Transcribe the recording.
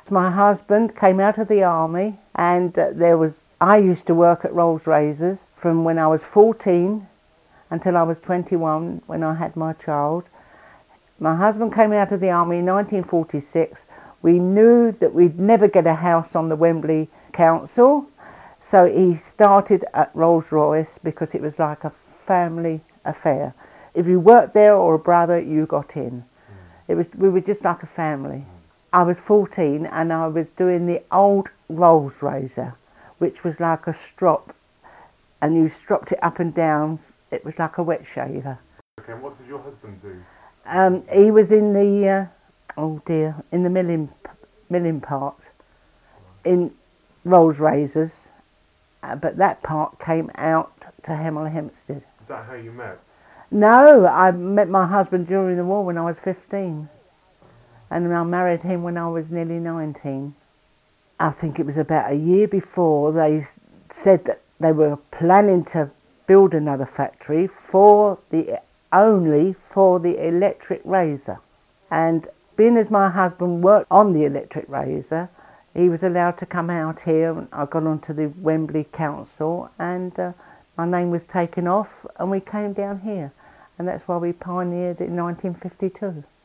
My husband came out of the army, and I used to work at Rolls Razors from when I was 14 until I was 21 when I had my child. My husband came out of the army in 1946. We knew that we'd never get a house on the Wembley Council, so he started at Rolls-Royce because it was like a family affair. If you worked there or a brother, you got in. We were just like a family. I was 14 and I was doing the old Rolls razor, which was like a strop, and you stropped it up and down. It was like a wet shaver. Okay, and what did your husband do? He was in the in the milling part in Rolls razors, but that part came out to Hemel Hempstead. Is that how you met? No, I met my husband during the war when I was 15. And I married him when I was nearly 19. I think it was about a year before they said that they were planning to build another factory only for the electric razor. And being as my husband worked on the electric razor, he was allowed to come out here. I got onto the Wembley Council and my name was taken off and we came down here. And that's why we pioneered in 1952.